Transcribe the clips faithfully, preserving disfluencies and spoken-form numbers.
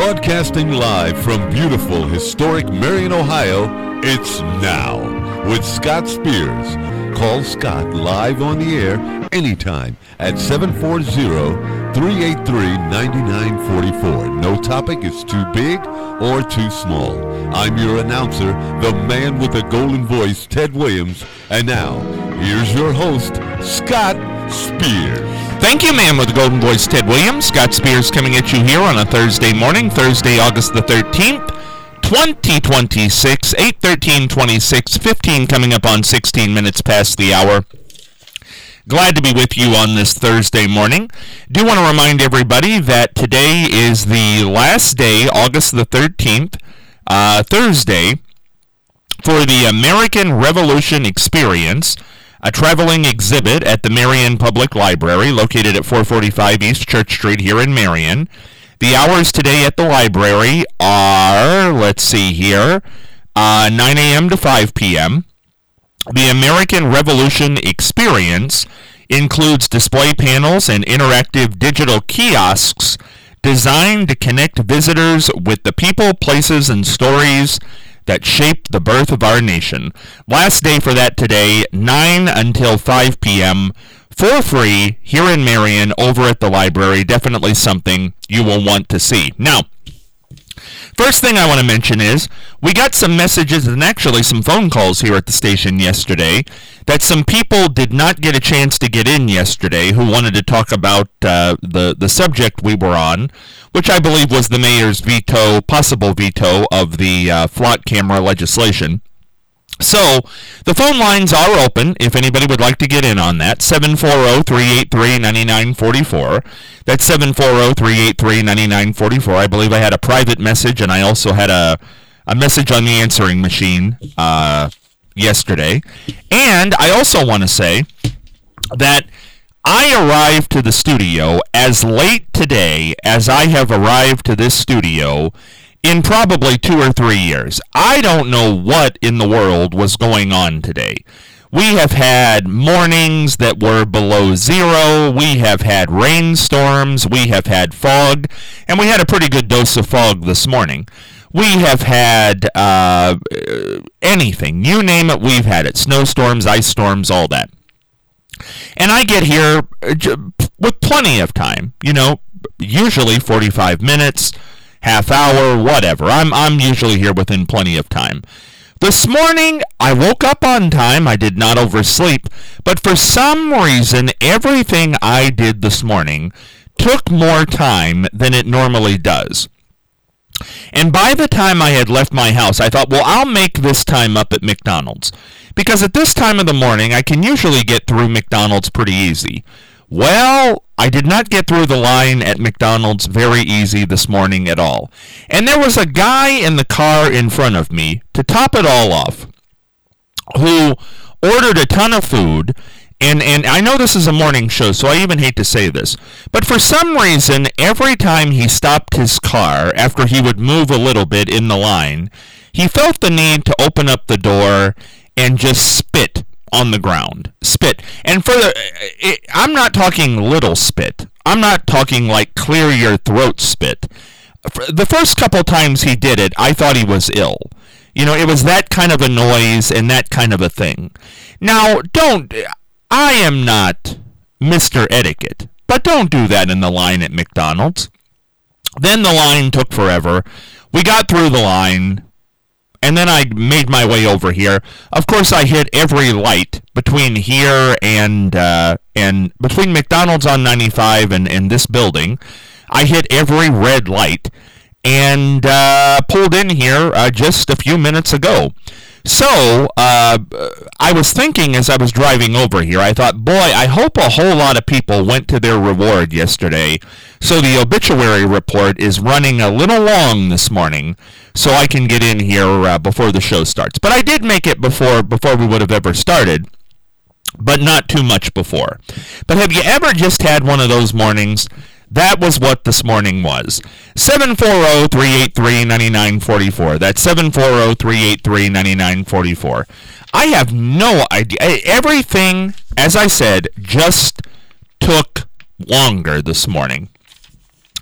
Broadcasting live from beautiful, historic Marion, Ohio, it's Now with Scott Spears. Call Scott live on the air anytime at seven four zero, three eight three, nine nine four four. No topic is too big or too small. I'm your announcer, the man with the golden voice, Ted Williams. And now, here's your host, Scott Spears. Thank you, man with the golden voice, Ted Williams. Scott Spears coming at you here on a Thursday morning, Thursday, August the thirteenth, twenty twenty-six, eight thirteen twenty-six, fifteen coming up on sixteen minutes past the hour. Glad to be with you on this Thursday morning. Do want to remind everybody that today is the last day, August the thirteenth, uh, Thursday, for the American Revolution Experience, a traveling exhibit at the Marion Public Library, located at four forty-five East Church Street here in Marion. The hours today at the library are, let's see here, uh, nine a.m. to five p.m. The American Revolution Experience includes display panels and interactive digital kiosks designed to connect visitors with the people, places, and stories that shaped the birth of our nation. Last day for that today, nine until five p.m., for free, here in Marion, over at the library. Definitely something you will want to see. Now, first thing I want to mention is, we got some messages and actually some phone calls here at the station yesterday that some people did not get a chance to get in yesterday who wanted to talk about uh, the, the subject we were on, which I believe was the mayor's veto, possible veto of the uh, flock camera legislation. So, the phone lines are open if anybody would like to get in on that. seven four zero, three eight three, nine nine four four. That's seven four zero, three eight three, nine nine four four. I believe I had a private message, and I also had a, a message on the answering machine uh, yesterday. And I also want to say that I arrived to the studio as late today as I have arrived to this studio in probably two or three years. I don't know what in the world was going on today. We have had mornings that were below zero, we have had rainstorms, we have had fog, and we had a pretty good dose of fog this morning. We have had uh, anything, you name it, we've had it. Snowstorms, ice storms, all that. And I get here with plenty of time, you know, usually forty-five minutes, half hour, whatever. I'm I'm usually here within plenty of time. This morning, I woke up on time. I did not oversleep. But for some reason, everything I did this morning took more time than it normally does. And by the time I had left my house, I thought, well, I'll make this time up at McDonald's. Because at this time of the morning, I can usually get through McDonald's pretty easy. Well, I did not get through the line at McDonald's very easy this morning at all. And there was a guy in the car in front of me, to top it all off, who ordered a ton of food, and, and I know this is a morning show, so I even hate to say this, but for some reason, every time he stopped his car, after he would move a little bit in the line, he felt the need to open up the door and just spit on the ground. Spit. And for the, it, I'm not talking little spit. I'm not talking like clear your throat spit. For the first couple times he did it, I thought he was ill. You know, it was that kind of a noise and that kind of a thing. Now, don't, I am not Mister Etiquette, but don't do that in the line at McDonald's. Then the line took forever. We got through the line, and then I made my way over here. Of course, I hit every light between here and uh, and between McDonald's on ninety-five and, and this building. I hit every red light and uh, pulled in here uh, just a few minutes ago. So, uh, I was thinking as I was driving over here, I thought, boy, I hope a whole lot of people went to their reward yesterday. So the obituary report is running a little long this morning, so I can get in here uh, before the show starts. But I did make it before before we would have ever started, but not too much before. But have you ever just had one of those mornings? That was what this morning was. seven four zero, three eight three, nine nine four four. That's seven four zero, three eight three, nine nine four four. I have no idea. Everything, as I said, just took longer this morning.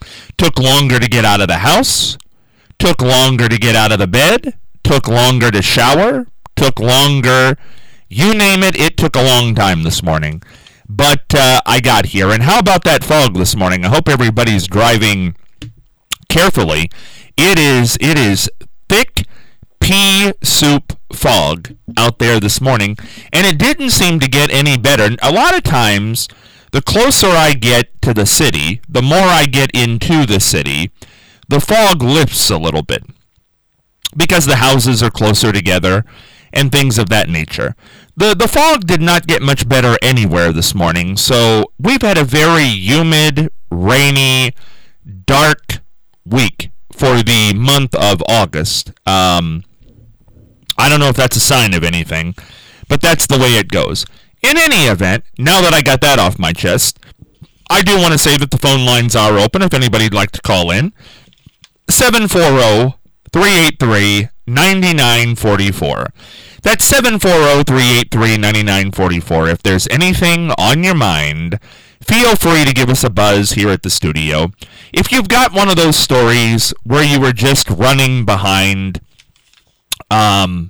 Took longer to get out of the house, took longer to get out of the bed, took longer to shower, took longer, you name it, it took a long time this morning. But uh, I got here. And how about that fog this morning? I hope everybody's driving carefully. It is, it is thick pea soup fog out there this morning, and it didn't seem to get any better. A lot of times, the closer I get to the city, the more I get into the city, the fog lifts a little bit because the houses are closer together and things of that nature. The the fog did not get much better anywhere this morning, so we've had a very humid, rainy, dark week for the month of August. Um, I don't know if that's a sign of anything, but that's the way it goes. In any event, now that I got that off my chest, I do want to say that the phone lines are open if anybody'd like to call in. seven four zero, three eight three, nine nine four four. That's seven four zero, three eight three, nine nine four four. If there's anything on your mind, feel free to give us a buzz here at the studio. If you've got one of those stories where you were just running behind, um,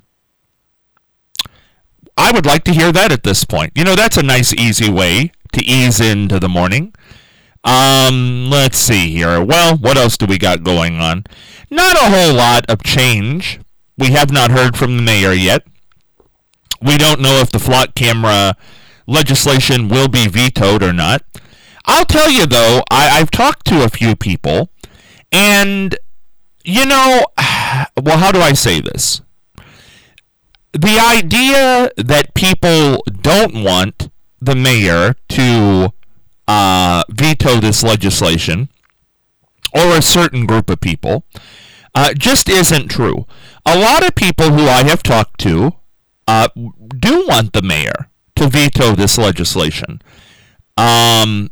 I would like to hear that at this point. You know, that's a nice, easy way to ease into the morning. Um, let's see here. Well, what else do we got going on? Not a whole lot of change. We have not heard from the mayor yet. We don't know if the flock camera legislation will be vetoed or not. I'll tell you, though, I, I've talked to a few people, and, you know, well, how do I say this? The idea that people don't want the mayor to uh, veto this legislation, or a certain group of people, uh, just isn't true. A lot of people who I have talked to uh, do want the mayor to veto this legislation. Um,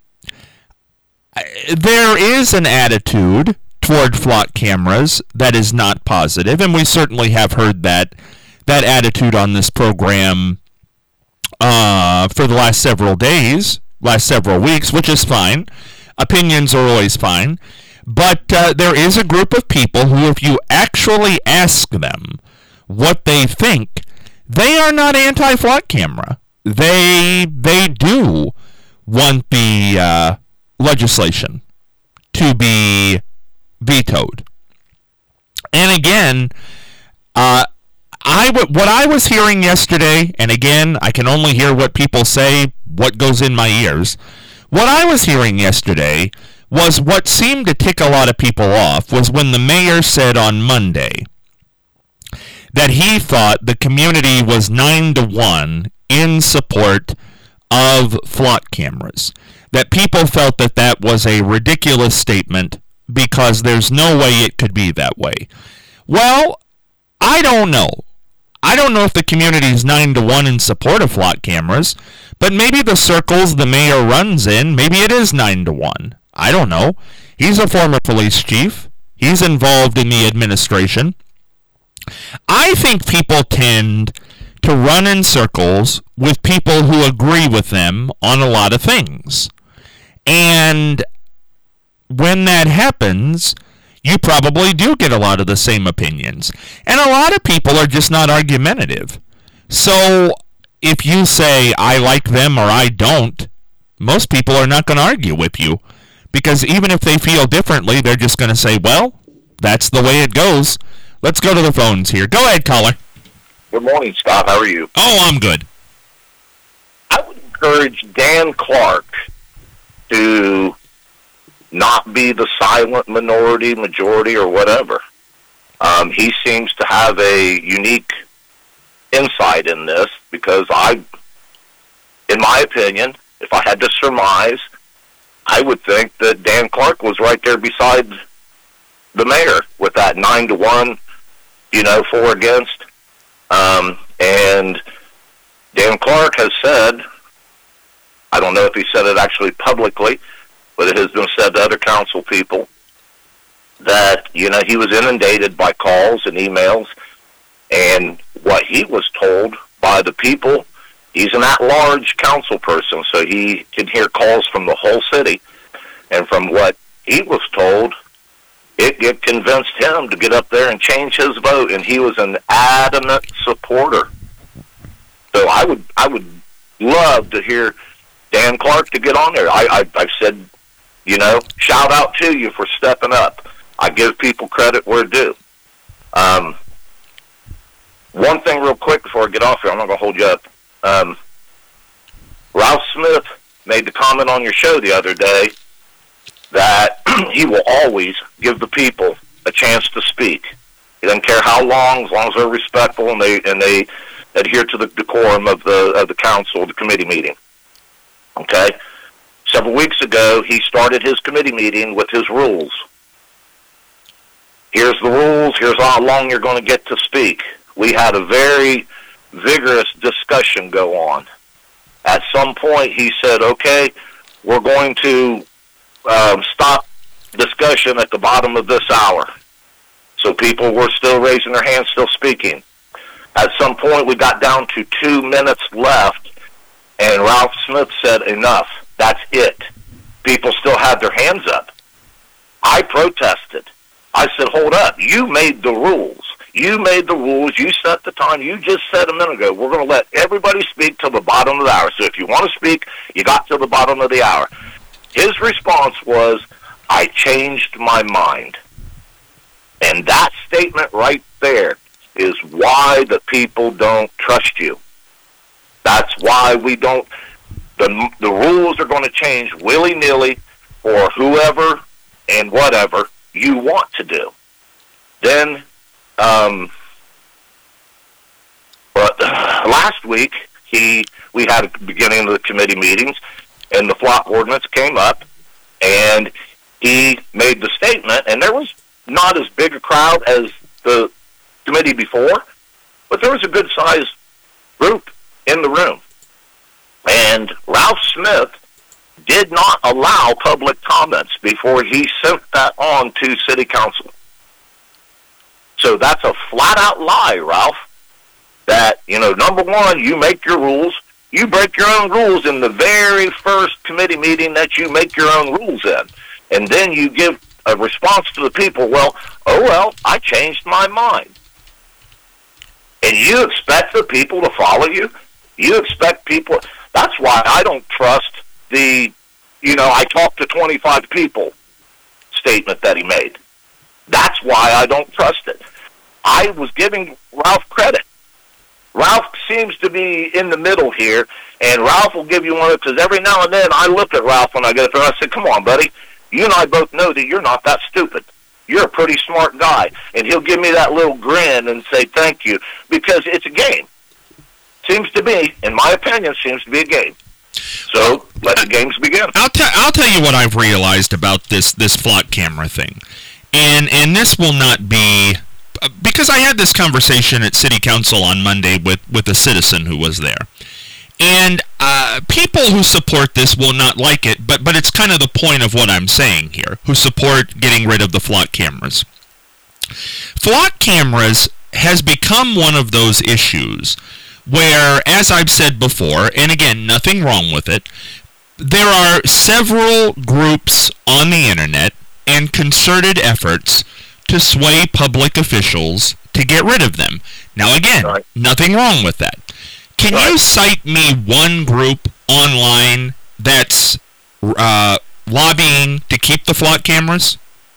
there is an attitude toward flock cameras that is not positive, and we certainly have heard that that attitude on this program uh, for the last several days, last several weeks, which is fine. Opinions are always fine. But uh, there is a group of people who, if you actually ask them what they think, they are not anti-flock camera. They they do want the uh, legislation to be vetoed. And again, uh, I w- what I was hearing yesterday, and again, I can only hear what people say, what goes in my ears. What I was hearing yesterday was what seemed to tick a lot of people off was when the mayor said on Monday that he thought the community was nine to one in support of flock cameras. That people felt that that was a ridiculous statement because there's no way it could be that way. Well, I don't know. I don't know if the community is nine to one in support of flock cameras, but maybe the circles the mayor runs in, maybe it is nine to one. I don't know. He's a former police chief. He's involved in the administration. I think people tend to run in circles with people who agree with them on a lot of things. And when that happens, you probably do get a lot of the same opinions. And a lot of people are just not argumentative. So if you say, I like them or I don't, most people are not going to argue with you. Because even if they feel differently, they're just going to say, well, that's the way it goes. Let's go to the phones here. Go ahead, caller. Good morning, Scott. How are you? Oh, I'm good. I would encourage Dan Clark to not be the silent minority, majority, or whatever. Um, he seems to have a unique insight in this because I, in my opinion, if I had to surmise, I would think that Dan Clark was right there beside the mayor with that nine to one, you know, for against. Um, and Dan Clark has said, I don't know if he said it actually publicly, but it has been said to other council people that, you know, he was inundated by calls and emails, and what he was told by the people, he's an at-large council person, so he can hear calls from the whole city, and from what he was told it, it convinced him to get up there and change his vote, and he was an adamant supporter. So I would I would love to hear Dan Clark to get on there. I, I, I've said, you know, shout out to you for stepping up. I give people credit where due. Um, one thing real quick before I get off here, I'm not going to hold you up. Um, Ralph Smith made the comment on your show the other day that he will always give the people a chance to speak. He doesn't care how long, as long as they're respectful and they and they adhere to the decorum of the of the council, the committee meeting. Okay? Several weeks ago, he started his committee meeting with his rules. Here's the rules. Here's how long you're going to get to speak. We had a very vigorous discussion go on. At some point, he said, okay, we're going to um, stop discussion at the bottom of this hour. So people were still raising their hands, still speaking. At some point, we got down to two minutes left, and Ralph Smith said, enough. That's it. People still had their hands up. I protested. I said, hold up. You made the rules. You made the rules. You set the time. You just said a minute ago, we're going to let everybody speak till the bottom of the hour. So if you want to speak, you got till the bottom of the hour. His response was, I changed my mind. And that statement right there is why the people don't trust you. That's why we don't, the, the rules are going to change willy-nilly for whoever and whatever you want to do. Then, um, but last week, he, we had a beginning of the committee meetings, and the flock ordinance came up, and he made the statement, and there was not as big a crowd as the committee before, but there was a good-sized group in the room. And Ralph Smith did not allow public comments before he sent that on to City Council. So that's a flat-out lie, Ralph, that, you know, number one, you make your rules. You break your own rules in the very first committee meeting that you make your own rules in. And then you give a response to the people, well, oh, well, I changed my mind. And you expect the people to follow you? You expect people... That's why I don't trust the, you know, I talked to twenty-five people statement that he made. That's why I don't trust it. I was giving Ralph credit. Ralph seems to be in the middle here, and Ralph will give you one of, because every now and then I look at Ralph when I get up there and I say, come on, buddy, you and I both know that you're not that stupid. You're a pretty smart guy. And he'll give me that little grin and say thank you, because it's a game. Seems to be, in my opinion, seems to be a game. So let the games begin. I'll tell I'll tell you what I've realized about this this flock camera thing, and and this will not be because I had this conversation at City Council on Monday with with a citizen who was there, and uh, people who support this will not like it, but but it's kind of the point of what I'm saying here. Who support getting rid of the flock cameras? Flock cameras has become one of those issues where, as I've said before, and again, nothing wrong with it, there are several groups on the internet and concerted efforts to sway public officials to get rid of them. Now again, right. Nothing wrong with that. Can right. you cite me one group online that's uh, lobbying to keep the flock cameras?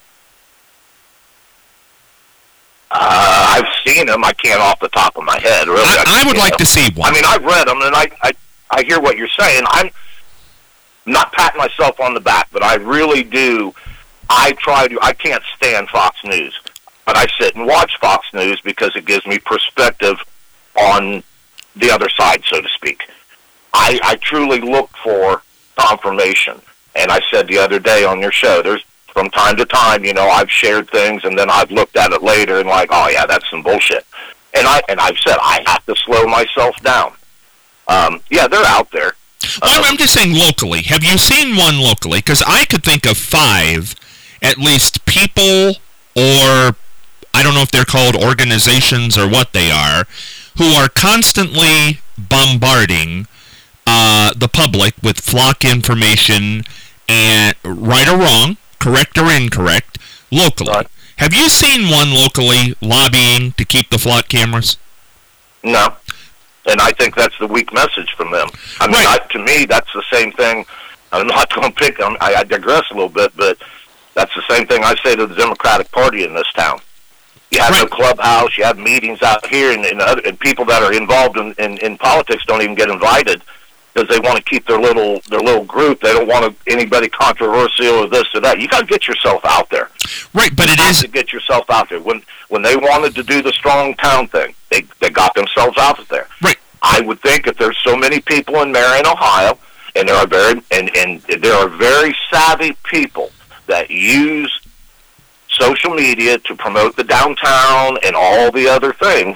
Uh, I've seen them. I can't off the top of my head. Really, I, I, I would like them. to see one. I mean, I've read them, and I, I, I hear what you're saying. I'm not patting myself on the back, but I really do. I try to. I can't stand Fox News, but I sit and watch Fox News because it gives me perspective on the other side, so to speak. I, I truly look for confirmation, and I said the other day on your show, there's. From time to time, you know, I've shared things, and then I've looked at it later and like, oh yeah, that's some bullshit. And I and I've said I have to slow myself down. Um, yeah, they're out there. Well, Um, I'm just saying locally. Have you seen one locally? Because I could think of five, at least, people, or I don't know if they're called organizations or what they are, who are constantly bombarding uh, the public with flock information, and right or wrong. correct or incorrect, locally. Right. Have you seen one locally lobbying to keep the flock cameras? No. And I think that's the weak message from them. I mean, Right. I, to me, that's the same thing. I'm not going to pick, I'm, I, I digress a little bit, but that's the same thing I say to the Democratic Party in this town. You have Right. no clubhouse, you have meetings out here, and, and, other, and people that are involved in, in, in politics don't even get invited because they want to keep their little their little group. They don't want to, anybody controversial or this or that. You got to get yourself out there. Right, but it You have is... to get yourself out there. When when they wanted to do the strong town thing, they they got themselves out there. Right. I would think if there's so many people in Marion, Ohio, and there are very and, and there are very savvy people that use social media to promote the downtown and all the other things,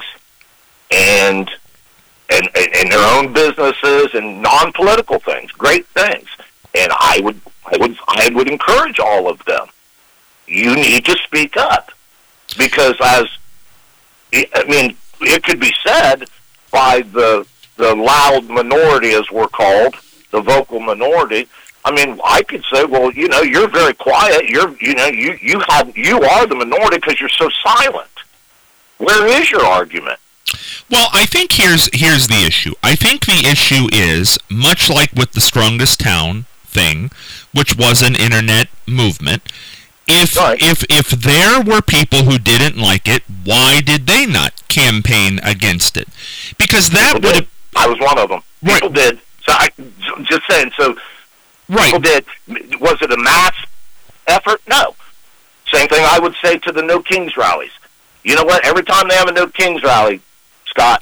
and and and their own businesses and non-political things, great things. And I would I would I would encourage all of them. You need to speak up, because as I mean, it could be said by the the loud minority, as we're called, the vocal minority. I mean, I could say, well, you know, you're very quiet. You're, you know, you you have you are the minority because you're so silent. Where is your argument? Well, I think here's here's the issue. I think the issue is, much like with the Strongest Town thing, which was an internet movement, if Right. if if there were people who didn't like it, why did they not campaign against it? Because that People would did. have... I was one of them. Right. People did. So I just saying. So Right. people did. Was it a mass effort? No. Same thing I would say to the No Kings rallies. You know what? Every time they have a No Kings rally, Scott,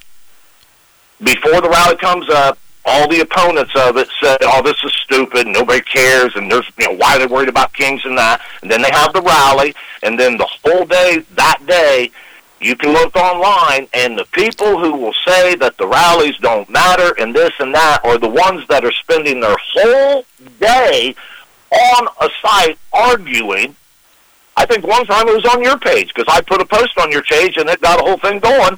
before the rally comes up, all the opponents of it say, "Oh, this is stupid. Nobody cares." And there's, you know, why are they worried about Kings and that? And then they have the rally, and then the whole day, that day, you can look online, and the people who will say that the rallies don't matter and this and that are the ones that are spending their whole day on a site arguing. I think one time it was on your page, because I put a post on your page and it got a whole thing going.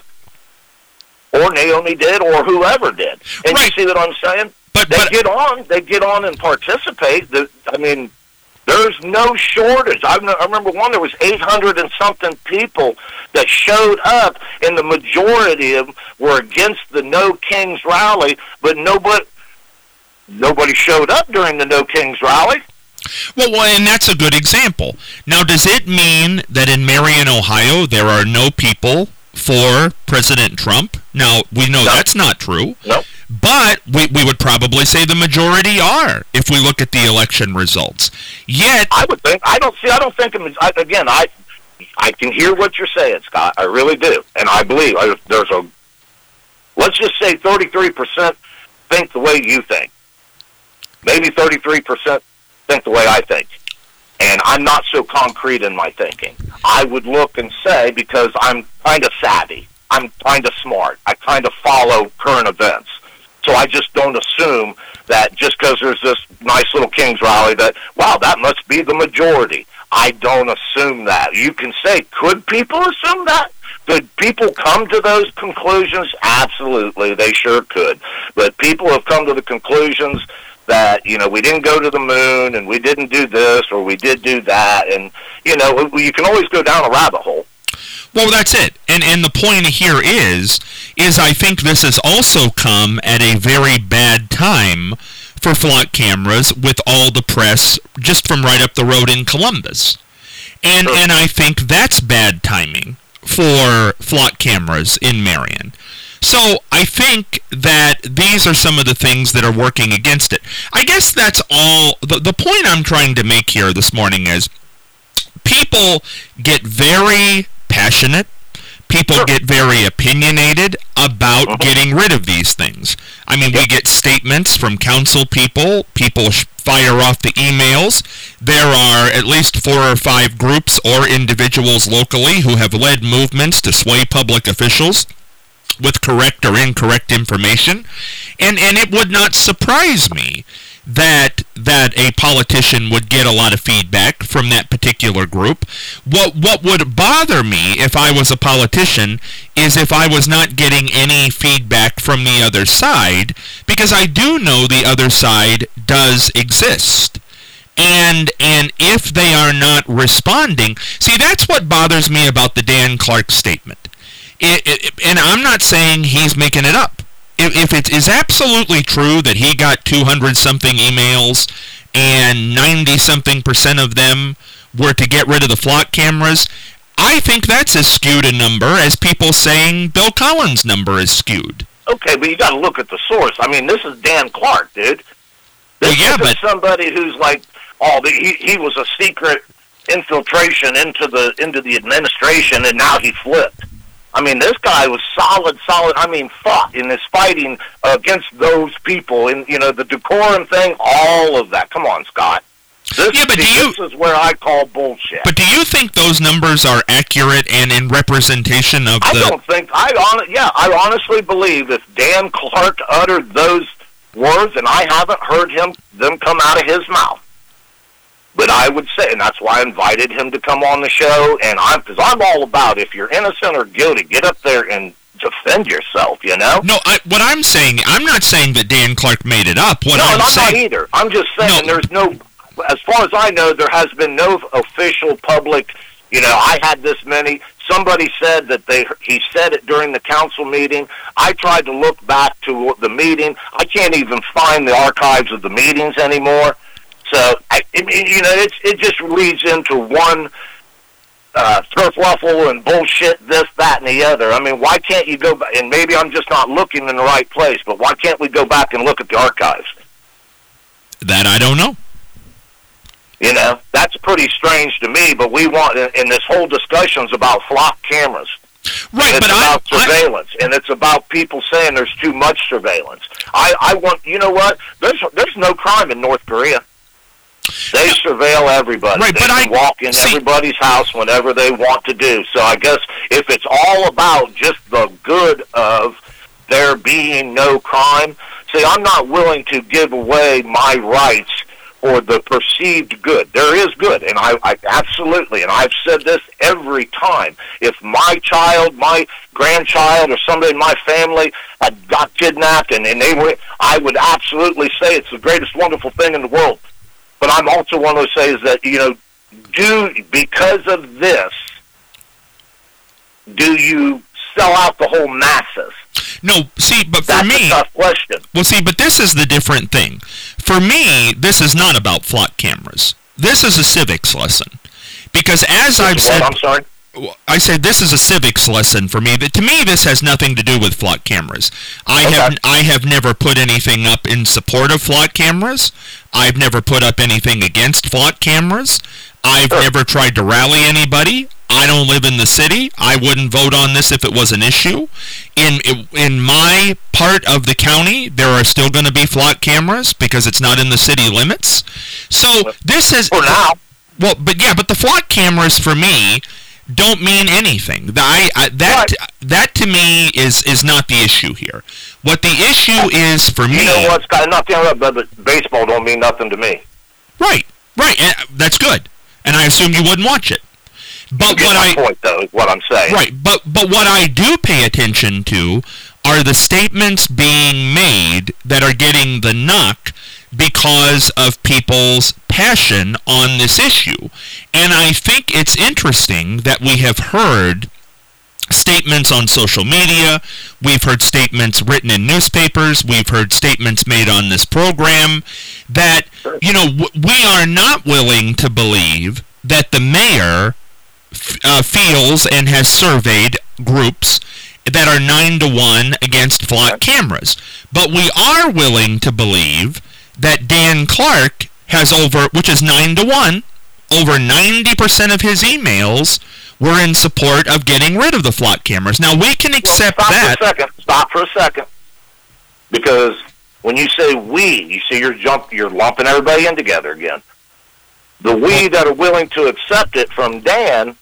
Or Naomi did, or whoever did. And Right. you see what I'm saying? But, They but get on, they get on and participate. The, I mean, there's no shortage. I, I remember one, there was eight hundred and something people that showed up, and the majority of them were against the No Kings rally, but nobody, nobody showed up during the No Kings rally. Well, well, and that's a good example. Now, does it mean that in Marion, Ohio, there are no people for President Trump? Now, we know No. that's not true. No. But we, we would probably say the majority are, if we look at the election results. Yet, I would think, I don't see, I don't think, I, again, I I can hear what you're saying, Scott. I really do. And I believe I, there's a, let's just say thirty-three percent think the way you think. Maybe thirty-three percent think the way I think. And I'm not so concrete in my thinking. I would look and say, because I'm kind of savvy, I'm kind of smart, I kind of follow current events. So I just don't assume that just because there's this nice little Kings rally that, wow, that must be the majority. I don't assume that. You can say, could people assume that? Could people come to those conclusions? Absolutely, they sure could. But people have come to the conclusions that, you know, we didn't go to the moon, and we didn't do this, or we did do that, and, you know, you can always go down a rabbit hole. well, that's it. And and the point here is, is I think this has also come at a very bad time for flock cameras, with all the press just from right up the road in Columbus. And Sure. and I think that's bad timing for flock cameras in Marion. So I think that these are some of the things that are working against it. I guess that's all. The, the point I'm trying to make here this morning is, people get very passionate. People Sure. get very opinionated about Uh-huh. getting rid of these things. I mean, we get statements from council people. People sh- fire off the emails. There are at least four or five groups or individuals locally who have led movements to sway public officials with correct or incorrect information. And and it would not surprise me that that a politician would get a lot of feedback from that particular group. What what would bother me if I was a politician is if I was not getting any feedback from the other side, because I do know the other side does exist. And and if they are not responding, see, that's what bothers me about the Dan Clark statement. It, it, and I'm not saying he's making it up. If, if it is absolutely true that he got two hundred something emails and ninety something percent of them were to get rid of the flock cameras, I think that's as skewed a number as people saying Bill Collins' number is skewed. Okay, but you got to look at the source. I mean, this is Dan Clark, dude. This well, yeah, is but somebody who's like, oh, the, he he was a secret infiltration into the into the administration, and now he flipped. I mean, this guy was solid, solid. I mean, fought in this fighting against those people, and you know, the decorum thing, all of that. Come on, Scott. This, yeah, but see, do you, this is where I call bullshit. But do you think those numbers are accurate and in representation of I the... I don't think... I on, Yeah, I honestly believe if Dan Clark uttered those words, and I haven't heard him them come out of his mouth, but I would say, and that's why I invited him to come on the show, and I'm because I'm all about if you're innocent or guilty, get up there and defend yourself, you know? No, I, what I'm saying, I'm not saying that Dan Clark made it up. What no, I'm, I'm saying, not either. I'm just saying no. there's no... As far as I know, there has been no official public, you know, I had this many. Somebody said that they he said it during the council meeting. I tried to look back to the meeting. I can't even find the archives of the meetings anymore. So, I, it, you know, it's, it just leads into one uh, kerfluffle and bullshit, this, that, and the other. I mean, why can't you go back? And maybe I'm just not looking in the right place, but why can't we go back and look at the archives? That I don't know. You know, that's pretty strange to me, but we want, and this whole discussion's about flock cameras. Right, and it's but about I, surveillance, I, and it's about people saying there's too much surveillance. I, I want, you know what? There's there's no crime in North Korea. They surveil everybody. Right, they but can I, walk in see, everybody's house whenever they want to do. So I guess if it's all about just the good of there being no crime, see, I'm not willing to give away my rights or the perceived good. There is good, and I, I absolutely, and I've said this every time. If my child, my grandchild, or somebody in my family had got kidnapped, and, and they were, I would absolutely say it's the greatest, wonderful thing in the world. But I'm also one who says that, you know, do because of this, do you sell out the whole masses? No, see, but for That's me... a tough question. Well, see, but this is the different thing. For me, this is not about flock cameras. This is a civics lesson. Because as I've said... I'm sorry? I said this is a civics lesson for me. But to me, this has nothing to do with flock cameras. I okay. have I have never put anything up in support of flock cameras. I've never put up anything against flock cameras. I've sure. never tried to rally anybody. I don't live in the city. I wouldn't vote on this if it was an issue. In in my part of the county, there are still going to be flock cameras because it's not in the city limits. So this is for now. Well, but yeah, but the flock cameras for me don't mean anything. The, I, I, that right. that to me is is not the issue here. What the issue is for me. You know what's got nothing to do, but baseball don't mean nothing to me. Right, right, and that's good. And I assume you wouldn't watch it. But you what my I point though is what I'm saying. Right, but but what I do pay attention to are the statements being made that are getting the knock because of people's passion on this issue. And I think it's interesting that we have heard statements on social media, we've heard statements written in newspapers, we've heard statements made on this program that, you know, w- we are not willing to believe that the mayor f- uh, feels and has surveyed groups that are nine to one against flock cameras. But we are willing to believe that Dan Clark has over, which is nine to one, over ninety percent of his emails were in support of getting rid of the flock cameras. Now, we can accept Stop that. For a second. Stop for a second. Because when you say we, you see you're, jump, you're lumping everybody in together again. The we that are willing to accept it from Dan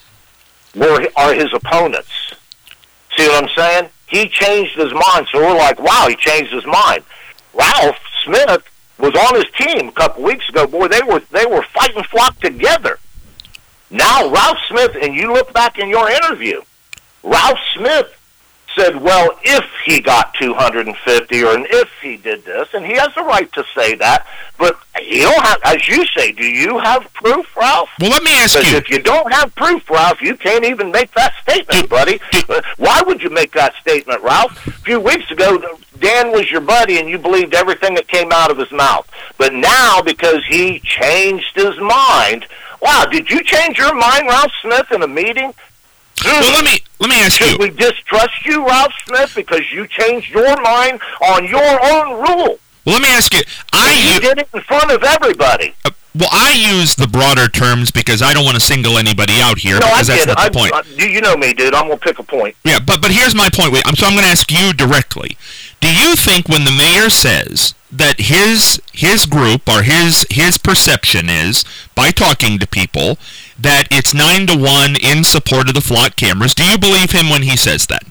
were are his opponents. See what I'm saying? He changed his mind, so we're like, wow, he changed his mind. Ralph Smith was on his team a couple weeks ago. Boy, they were they were fighting flock together. Now, Ralph Smith, and you look back in your interview, Ralph Smith said, well, if he got two hundred fifty or and if he did this, and he has the right to say that, but you don't have, as you say, do you have proof, Ralph? Well, let me ask Because you. if you don't have proof, Ralph, you can't even make that statement, buddy. Why would you make that statement, Ralph? A few weeks ago, Dan was your buddy, and you believed everything that came out of his mouth. But now, because he changed his mind, wow, did you change your mind, Ralph Smith, in a meeting? Well, let me let me ask Should you. we distrust you, Ralph Smith, because you changed your mind on your own rule? Well, let me ask you. I You u- did it in front of everybody. uh, well, I use the broader terms because I don't want to single anybody out here No, I because that's get it. not I, the point. I, you know me, dude. I'm going to pick a point. Yeah, but but here's my point. Wait, I'm so I'm going to ask you directly. Do you think when the mayor says that his his group or his his perception is by talking to people that it's nine to one in support of the flock cameras, do you believe him when he says that?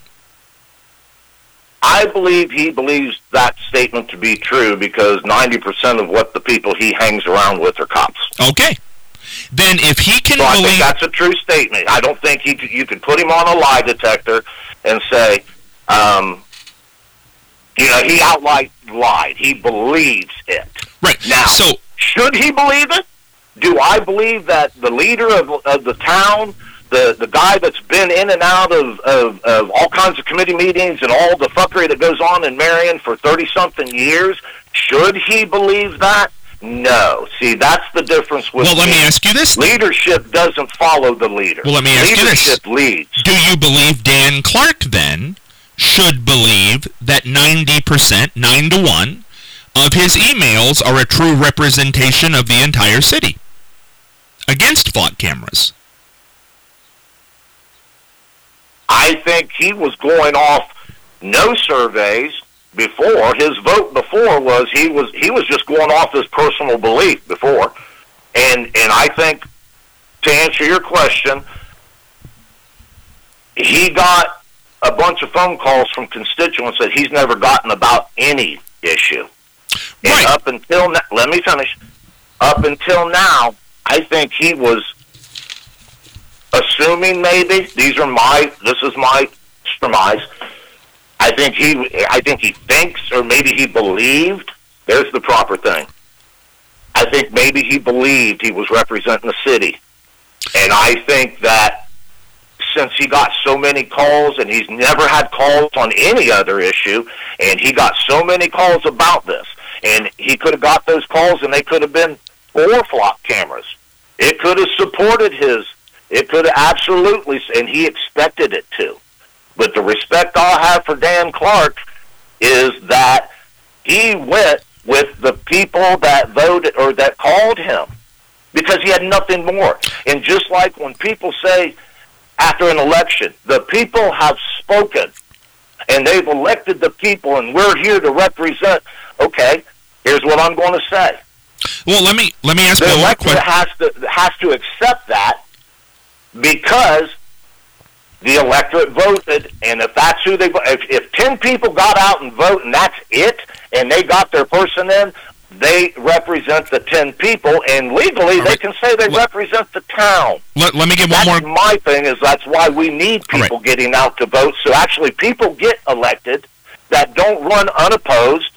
I believe he believes that statement to be true because ninety percent of what the people he hangs around with are cops. Okay. Then if he can So I believe think that's a true statement. I don't think he could, you could put him on a lie detector and say, um, you know, he outright lied. He believes it. right Now, so should he believe it? Do I believe that the leader of, of the town, the, the guy that's been in and out of, of, of all kinds of committee meetings and all the fuckery that goes on in Marion for thirty-something years, should he believe that? No. See, that's the difference with well, let me. me ask you this. then. Leadership doesn't follow the leader. Well, let me ask you this. Leadership leads. Do you believe Dan Clark then should believe that ninety percent, nine to one, of his emails are a true representation of the entire city against flock cameras? I think he was going off no surveys before. His vote before was he was he was just going off his personal belief before. And and I think, to answer your question, he got a bunch of phone calls from constituents that he's never gotten about any issue. And Right. up until now, let me finish. Up until now, I think he was assuming maybe, these are my, this is my surmise, I think he, I think he thinks, or maybe he believed, there's the proper thing. I think maybe he believed he was representing the city. And I think that since he got so many calls, and he's never had calls on any other issue, and he got so many calls about this, and he could have got those calls, and they could have been for flock cameras. It could have supported his, it could have absolutely, and he expected it to. But the respect I'll have for Dan Clark is that he went with the people that voted or that called him because he had nothing more. And just like when people say after an election, the people have spoken and they've elected the people and we're here to represent, okay, here's what I'm going to say. Well, let me let me ask The one more electorate question. has to has to accept that because the electorate voted, and if that's who they if if ten people got out and vote and that's it, and they got their person in, they represent the ten people, and legally All they right. can say they Let- represent the town. Let, let me get one That's more. my thing. Is that's why we need All people getting out to vote. So actually, people get elected that don't run unopposed.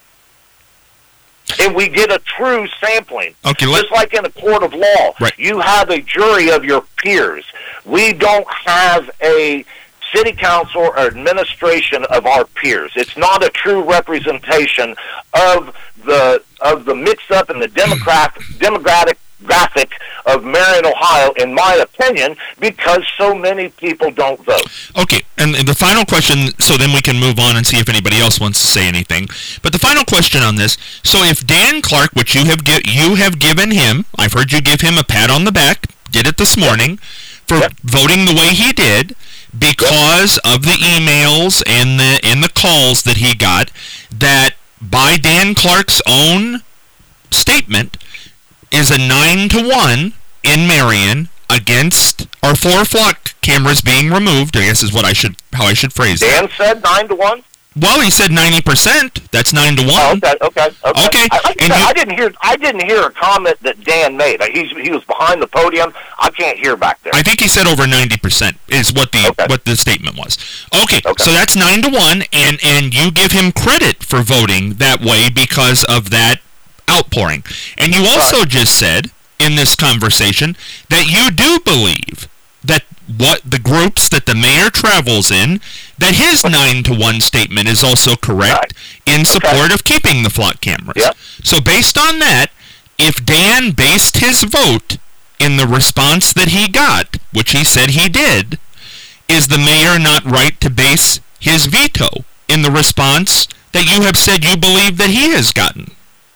And we get a true sampling. Okay, let- Just like in a court of law, Right. you have a jury of your peers. We don't have a city council or administration of our peers. It's not a true representation of the of the mix-up and the democratic democratic graphic of Marion, Ohio, in my opinion, because so many people don't vote. Okay, and the final question, so then we can move on and see if anybody else wants to say anything. But the final question on this, so if Dan Clark, which you have gi- you have given him, I've heard you give him a pat on the back, did it this morning, for Yep. voting the way he did, because of the emails and the and the calls that he got, that by Dan Clark's own statement, is a nine to one in Marion against or for flock cameras being removed. I guess is what I should how I should phrase it. Dan said nine to one. Well, he said ninety percent. That's nine to one. Oh, okay, okay, okay. Okay. I, like I, And said, you- I didn't hear. I didn't hear a comment that Dan made. He's he was behind the podium. I can't hear back there. I think he said over ninety percent is what the Okay. what the statement was. Okay, Okay. so that's nine to one, and and you give him credit for voting that way because of that outpouring. And you also Right. just said in this conversation that you do believe that what the groups that the mayor travels in, that his nine to one statement is also correct in support of keeping the flock cameras. Yep. So based on that, if Dan based his vote in the response that he got, which he said he did, is the mayor not right to base his veto in the response that you have said you believe that he has gotten?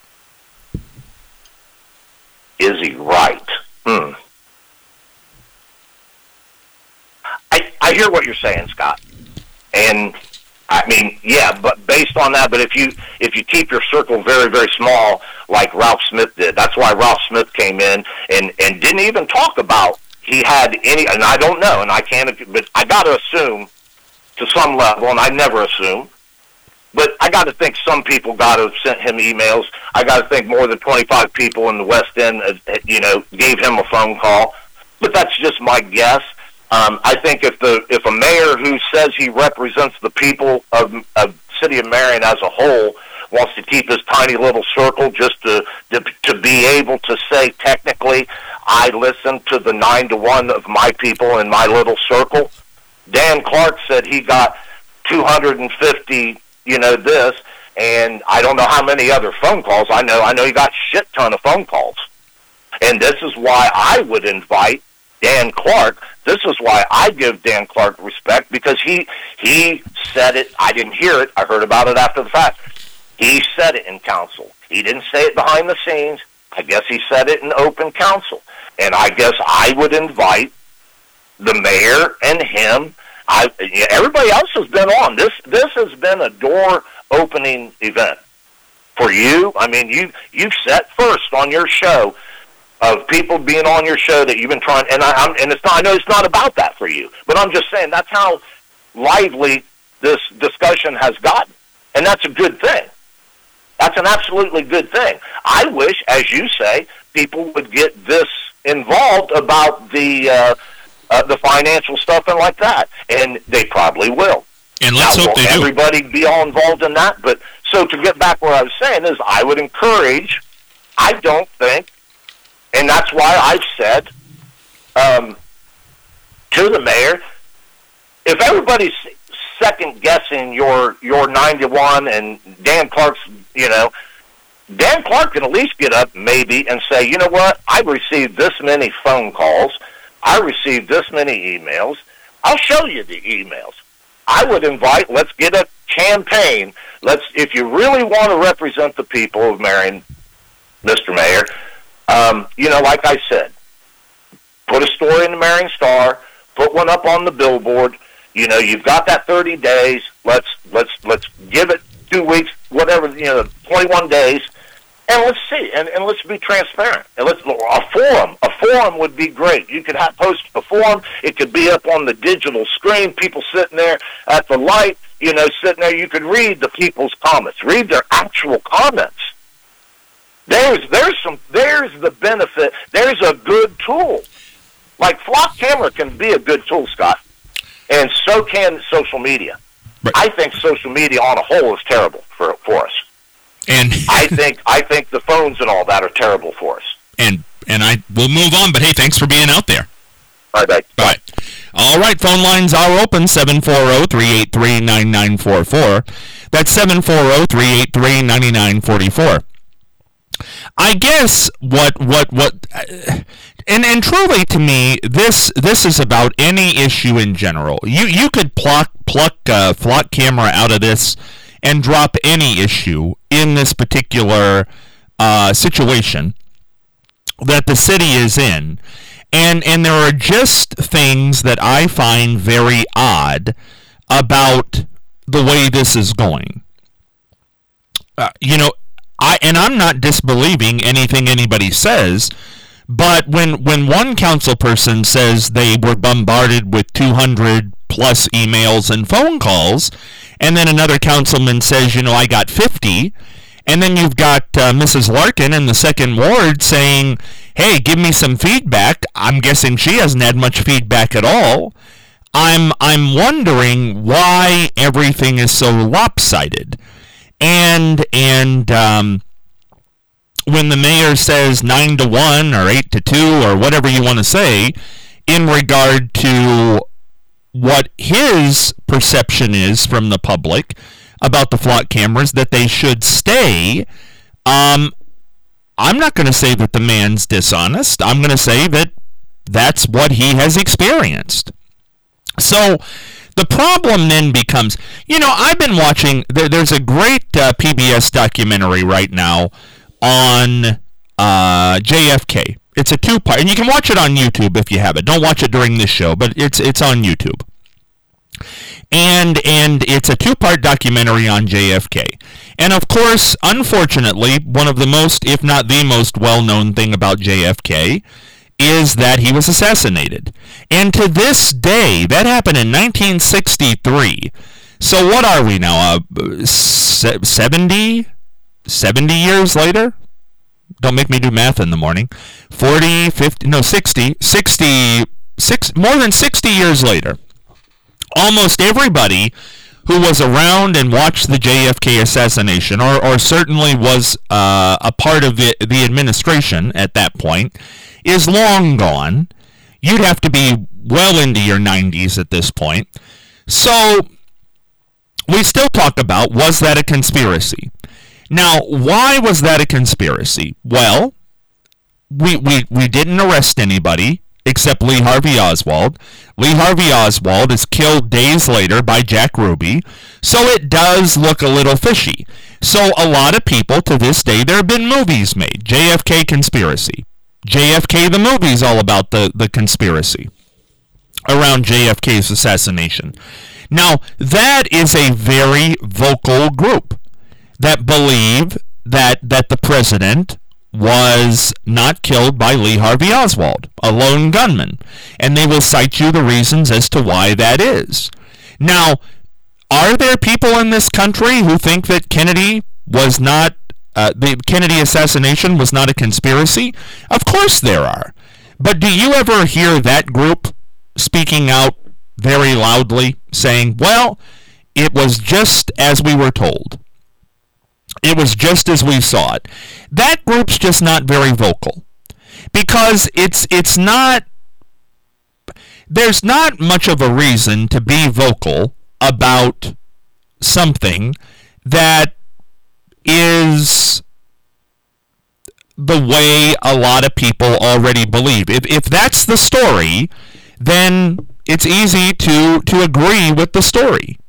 Is he right? Hmm. I I hear what you're saying, Scott, and I mean, yeah, but based on that, but if you if you keep your circle very very small, like Ralph Smith did, that's why Ralph Smith came in and and didn't even talk about he had any, and I don't know, and I can't, but I got to assume to some level, and I never assume. But I got to think some people got to have sent him emails. I got to think more than twenty-five people in the West End, uh, you know, gave him a phone call. But that's just my guess. Um, I think if the if a mayor who says he represents the people of, of City of Marion as a whole wants to keep his tiny little circle just to, to to be able to say technically, I listen to the nine to one of my people in my little circle. Dan Clark said he got two hundred fifty. You know this, and I don't know how many other phone calls. I know I know he got shit ton of phone calls. And this is why I would invite Dan Clark. This is why I give Dan Clark respect, because he he said it. I didn't hear it. I heard about it after the fact. He said it in council. He didn't say it behind the scenes. I guess he said it in open council. And I guess I would invite the mayor and him. I, everybody else has been on. This this has been a door-opening event for you. I mean, you you set first on your show of people being on your show that you've been trying, and I, I'm, and it's not. I know it's not about that for you, but I'm just saying that's how lively this discussion has gotten, and that's a good thing. That's an absolutely good thing. I wish, as you say, people would get this involved about the. Uh, Uh, the financial stuff and like that, and they probably will. And let's now, hope they do. Everybody be all involved in that, but so to get back where I was saying is I would encourage, I don't think, and that's why I've said um, to the mayor, if everybody's second-guessing your, your nine to one and Dan Clark's, you know, Dan Clark can at least get up maybe and say, you know what, I've received this many phone calls, I received this many emails. I'll show you the emails. I would invite, let's get a campaign. Let's, if you really want to represent the people of Marion, Mister Mayor, um, you know, like I said, put a story in the Marion Star, put one up on the billboard. You know, you've got that thirty days. Let's let's let's give it two weeks, whatever, you know, twenty-one days. And let's see, and, and let's be transparent. And let's a forum. A forum would be great. You could have, post a forum. It could be up on the digital screen. People sitting there at the light, you know, sitting there. You could read the people's comments. Read their actual comments. There's there's some there's the benefit. There's a good tool. Like Flock Camera can be a good tool, Scott, and so can social media. Right. I think social media on a whole is terrible for for us. And I think I think the phones and all that are terrible for us. and and I will move on, but hey, thanks for being out there. Bye bye. Bye. All right, phone lines are open, seven four zero, three eight three, nine nine four four. That's seven four zero, three eight three, nine nine four four. I guess what what what uh, and and truly to me, this this is about any issue in general. You you could pluck pluck uh, Flock Camera out of this and drop any issue in this particular uh, situation that the city is in. And and there are just things that I find very odd about the way this is going. Uh, you know, I and I'm not disbelieving anything anybody says, but when when one council person says they were bombarded with two hundred plus emails and phone calls, and then another councilman says, you know, I got fifty, and then you've got uh, Missus Larkin in the second ward saying, hey, give me some feedback. I'm guessing she hasn't had much feedback at all. I'm I'm wondering why everything is so lopsided. And and um, when the mayor says nine to one or eight to two or whatever you want to say in regard to what his perception is from the public about the flock cameras, that they should stay, um, I'm not going to say that the man's dishonest. I'm going to say that that's what he has experienced. So the problem then becomes, you know, I've been watching, there, there's a great uh, P B S documentary right now on uh, J F K. It's a two-part, and you can watch it on YouTube if you have it. Don't watch it during this show, but it's it's on YouTube. And and it's a two-part documentary on J F K. And of course, unfortunately, one of the most, if not the most well-known thing about J F K is that he was assassinated. And to this day, that happened in nineteen sixty-three. So what are we now, uh, seventy? seventy years later? Don't make me do math in the morning. forty, fifty, no, sixty, sixty, six, more than sixty years later. Almost everybody who was around and watched the J F K assassination, or, or certainly was uh, a part of the, the administration at that point, is long gone. You'd have to be well into your nineties at this point. So we still talk about, was that a conspiracy? Now, why was that a conspiracy? Well, we, we, we didn't arrest anybody except Lee Harvey Oswald. Lee Harvey Oswald is killed days later by Jack Ruby, so it does look a little fishy. So a lot of people, to this day, there have been movies made. J F K Conspiracy. J F K the movie's all about the, the conspiracy around J F K's assassination. Now, that is a very vocal group that believe that that the president was not killed by Lee Harvey Oswald, a lone gunman. And they will cite you the reasons as to why that is. Now, are there people in this country who think that Kennedy was not, uh, the Kennedy assassination was not a conspiracy? Of course there are. But do you ever hear that group speaking out very loudly, saying, well, it was just as we were told? It was just as we saw it. That group's just not very vocal, because it's it's not, there's not much of a reason to be vocal about something that is the way a lot of people already believe. If if that's the story, then it's easy to, to agree with the story.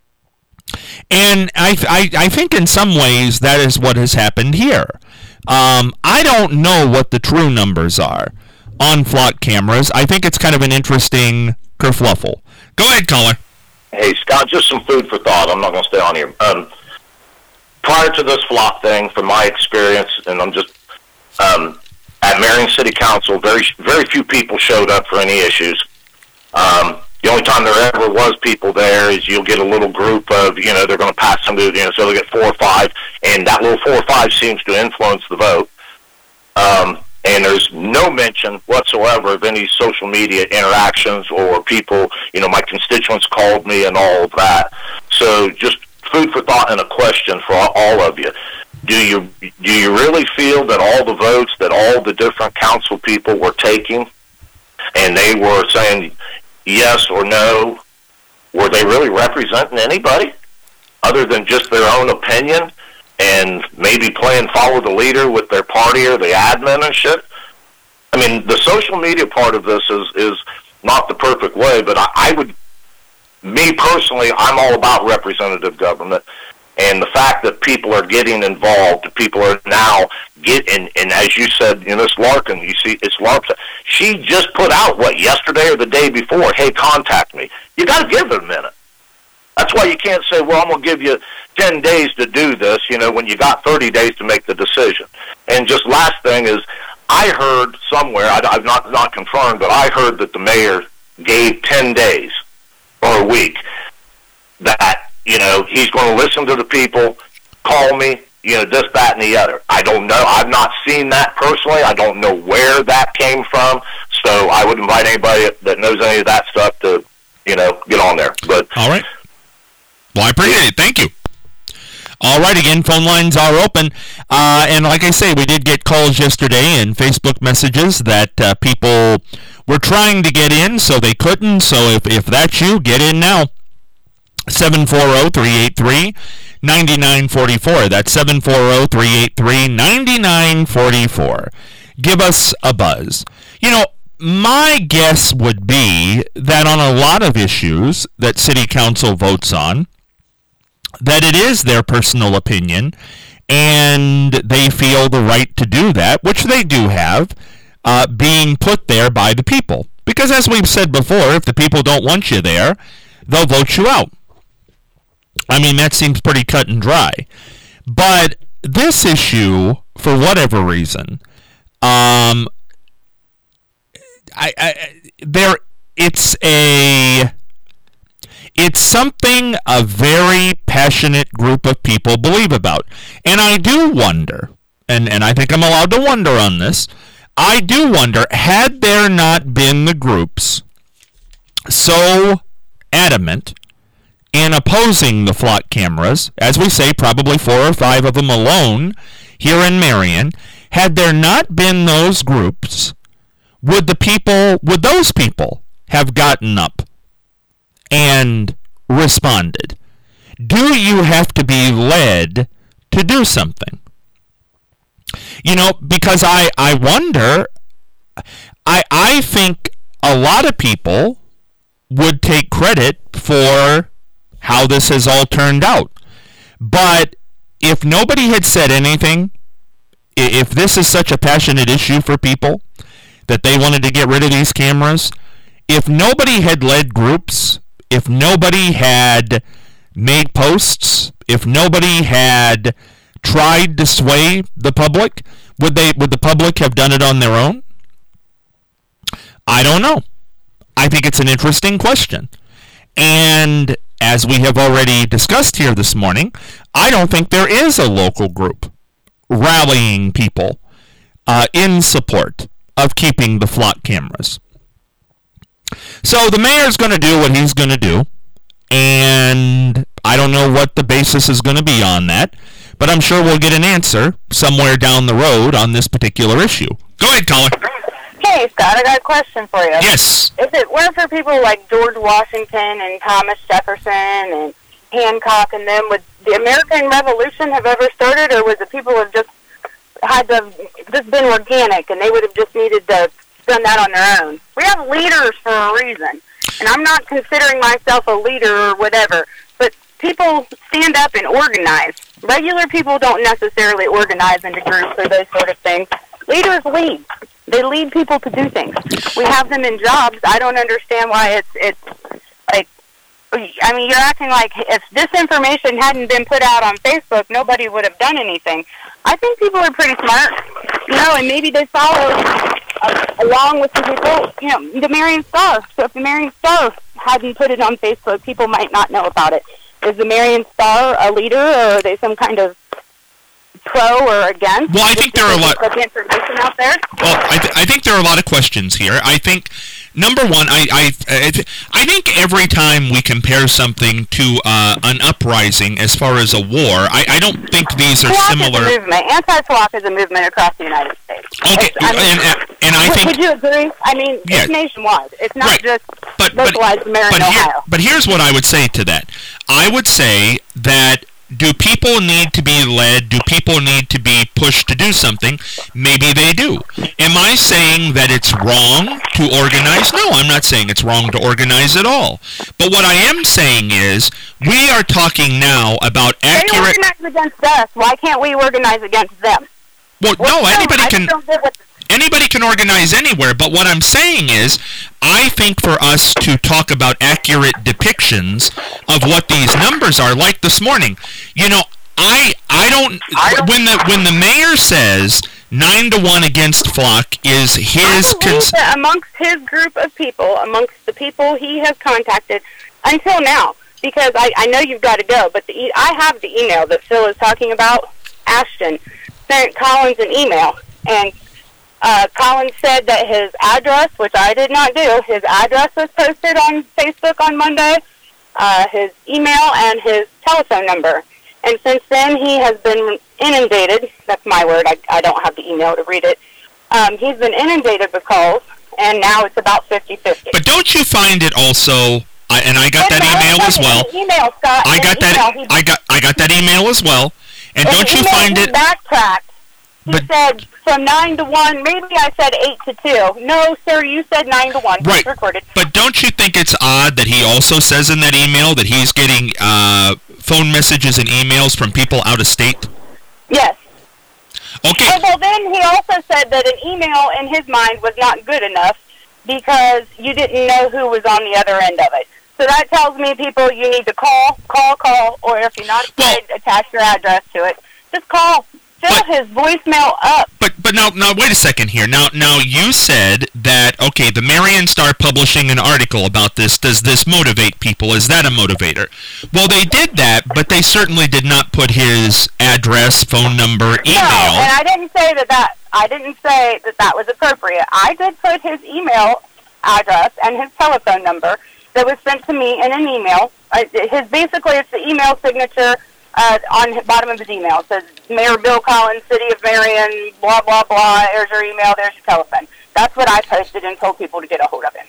And I, I I think in some ways that is what has happened here. Um, I don't know what the true numbers are on flock cameras. I think it's kind of an interesting kerfluffle. Go ahead, caller. Hey, Scott, just some food for thought. I'm not going to stay on here. Um, prior to this flock thing, from my experience, and I'm just, um, at Marion City Council, very very few people showed up for any issues. Um, the only time there ever was people there is you'll get a little group of, you know, they're going to pass somebody, you know, so they'll get four or five, and that little four or five seems to influence the vote. Um, and there's no mention whatsoever of any social media interactions or people, you know, my constituents called me and all of that. So just food for thought and a question for all of you. Do you do you really feel that all the votes that all the different council people were taking, and they were saying yes or no, were they really representing anybody other than just their own opinion and maybe playing follow the leader with their party or the admin and shit? I mean, the social media part of this is, is not the perfect way, but I, I would, me personally, I'm all about representative government. And the fact that people are getting involved, that people are now getting, and as you said, you know, it's Larkin, you see, it's Larkin. She just put out, what, yesterday or the day before, hey, contact me. You got to give it a minute. That's why you can't say, well, I'm going to give you ten days to do this, you know, when you got thirty days to make the decision. And just last thing is, I heard somewhere, I, I've not, not confirmed, but I heard that the mayor gave ten days or a week that you know, he's going to listen to the people, call me, you know, this, that, and the other. I don't know. I've not seen that personally. I don't know where that came from. So I would invite anybody that knows any of that stuff to, you know, get on there. But all right. Well, I appreciate it. Thank you. All right, again, phone lines are open. Uh, and like I say, we did get calls yesterday and Facebook messages that uh, people were trying to get in, so they couldn't. So if, if that's you, get in now. seven four zero, three eight three, nine nine four four. That's seven four zero, three eight three, nine nine four four. Give us a buzz. You know, my guess would be that on a lot of issues that City Council votes on, that it is their personal opinion, and they feel the right to do that, which they do have, uh, being put there by the people. Because as we've said before, if the people don't want you there, they'll vote you out. I mean, that seems pretty cut and dry. But this issue, for whatever reason, um, I, I there it's a it's something a very passionate group of people believe about. And I do wonder, and, and I think I'm allowed to wonder on this, I do wonder, had there not been the groups so adamant in opposing the flock cameras, as we say, probably four or five of them alone here in Marion, had there not been those groups, would the people, would those people have gotten up and responded? Do you have to be led to do something? You know, because I, I wonder, I, I think a lot of people would take credit for how this has all turned out. But if nobody had said anything, if this is such a passionate issue for people that they wanted to get rid of these cameras, if nobody had led groups, if nobody had made posts, if nobody had tried to sway the public, would they would the public have done it on their own? I don't know. I think it's an interesting question. And as we have already discussed here this morning, I don't think there is a local group rallying people uh, in support of keeping the flock cameras. So the mayor's going to do what he's going to do, and I don't know what the basis is going to be on that, but I'm sure we'll get an answer somewhere down the road on this particular issue. Go ahead, caller. Hey, Scott, I got a question for you. Yes. If it weren't for people like George Washington and Thomas Jefferson and Hancock and them, would the American Revolution have ever started, or was it people have just had to have just been organic and they would have just needed to done that on their own? We have leaders for a reason, and I'm not considering myself a leader or whatever, but people stand up and organize. Regular people don't necessarily organize into groups or those sort of things. Leaders lead. They lead people to do things. We have them in jobs. I don't understand why it's it's like, I mean, you're acting like if this information hadn't been put out on Facebook, nobody would have done anything. I think people are pretty smart, you know, and maybe they follow uh, along with the people, you know, the Marion Star. So if the Marion Star hadn't put it on Facebook, people might not know about it. Is the Marion Star a leader, or are they some kind of pro or against? Well, I think there are a lot. Put the information out there. Well, I, th- I think there are a lot of questions here. I think number one, I I I, th- I think every time we compare something to uh, an uprising as far as a war, I, I don't think these are Flock similar. Is a movement. Anti-flock is a movement across the United States. Okay, I mean, and, and, and I would, think. Would you agree? I mean, Yeah. it's nationwide. It's not Right. just But but localized to Marion, but, here, Ohio. but here's what I would say to that. I would say that. Do people need to be led? Do people need to be pushed to do something? Maybe they do. Am I saying that it's wrong to organize? No, I'm not saying it's wrong to organize at all. But what I am saying is, we are talking now about accurate... They organize against us. Why can't we organize against them? Well, What's no, wrong? anybody I can... don't get what Anybody can organize anywhere, but what I'm saying is, I think for us to talk about accurate depictions of what these numbers are, like this morning, you know, I I don't, I don't when the when the mayor says nine to one against Flock is his I believe cons- that amongst his group of people, amongst the people he has contacted until now, because I, I know you've got to go, but the e- I have the email that Phil is talking about. Ashton sent Collins an email, and uh, Collins said that his address, which I did not do, his address was posted on Facebook on Monday, uh, his email, and his telephone number. And since then, he has been inundated. That's my word. I, I don't have the email to read it. Um, he's been inundated with calls, and now it's about fifty-fifty. But don't you find it also, I, and I got But that no, email as his well. Email, Scott. I his got that. email, he- I got. I got that email as well. And in don't the you email, find he it? backtracked. He But- said from nine to one. Maybe I said eight to two. No, sir, you said nine to one. Right. It's recorded. But don't you think it's odd that he also says in that email that he's getting uh, phone messages and emails from people out of state? Yes. Okay. Oh, well, then he also said that an email in his mind was not good enough because you didn't know who was on the other end of it. So that tells me, people, you need to call, call, call, or if you're not Well- afraid, attach your address to it. Just call. Fill But- his voicemail up. But but now now wait a second here. Now now you said that okay, the Marion Star publishing an article about this. Does this motivate people? Is that a motivator? Well, they did that, but they certainly did not put his address, phone number, No, email. and I didn't say that, that I didn't say that that was appropriate. I did put his email address and his telephone number that was sent to me in an email. Uh, his basically it's the email signature uh, on the bottom of his email. It says Mayor Bill Collins, City of Marion, blah blah blah. There's your email. There's your telephone. That's what I posted and told people to get a hold of him.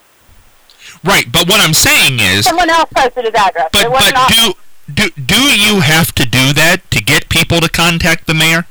Right, but what I'm saying is, Someone else posted his address. but it was but not. do do do you have to do that to get people to contact the mayor?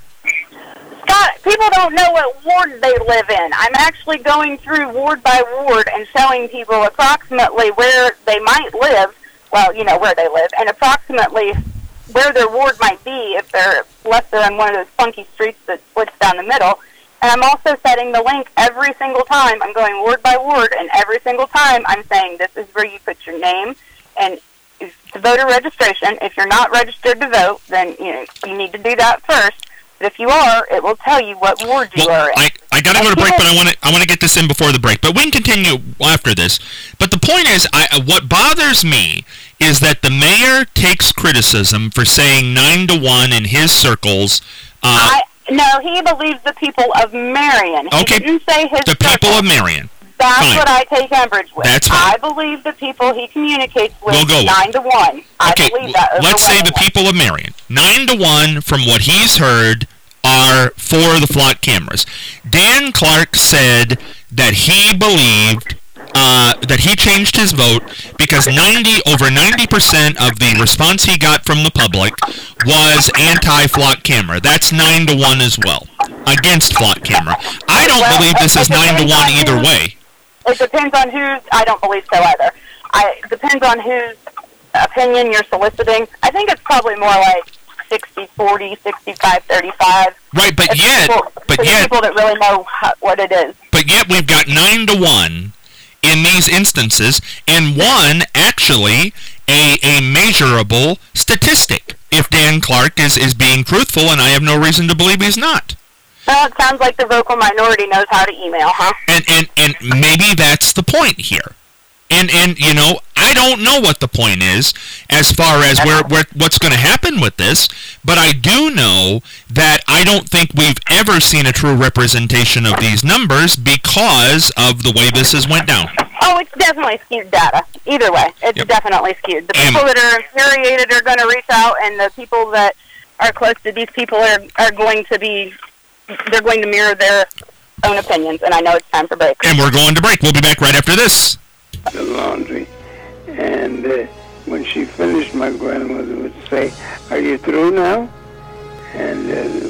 Scott, people don't know what ward they live in. I'm actually going through ward by ward and showing people approximately where they might live, well, you know, where they live, and approximately where their ward might be if they're left there on one of those funky streets that splits down the middle. And I'm also setting the link every single time. I'm going ward by ward, and every single time I'm saying this is where you put your name and it's the voter registration. If you're not registered to vote, then you know you need to do that first. But if you are, it will tell you what ward you Well, are in. I, I gotta go to break, but I want to I want to get this in before the break. But we can continue after this. But the point is, I what bothers me is that the mayor takes criticism for saying nine to one in his circles. Uh, I, no, he believes the people of Marion. He Okay, didn't say his the people circle. of Marion. That's fine. what I take umbrage with. That's fine. I believe the people he communicates with We'll go with nine to one. I Okay, believe that. let's say the overwhelmingly. people of Marion. Nine to one from what he's heard are for the flock cameras. Dan Clark said that he believed uh, that he changed his vote because ninety over ninety percent of the response he got from the public was anti-flock camera. That's nine to one as well against flock camera. I don't Well, believe this it is nine to depends one on either who- way. It depends on whose. I don't believe so either. I it depends on whose opinion you're soliciting. I think it's probably more like sixty forty, sixty-five thirty-five. Right, but It's yet, people, but for the yet, people that really know how, what it is. But yet we've got nine to one in these instances, and one actually a a measurable statistic. If Dan Clark is, is being truthful, and I have no reason to believe he's not. Well, it sounds like the vocal minority knows how to email, huh? And and, and maybe that's the point here. And and you know, I don't know what the point is as far as where, where what's going to happen with this, but I do know that I don't think we've ever seen a true representation of these numbers because of the way this has went down. Oh, it's definitely skewed data. Either way, it's Yep. definitely skewed. The And- people that are infuriated are going to reach out, and the people that are close to these people are are going to be, they're going to mirror their own opinions. And I know it's time for break. And we're going to break. We'll be back right after this. The laundry. And uh, when she finished, my grandmother would say, "Are you through now?" And uh,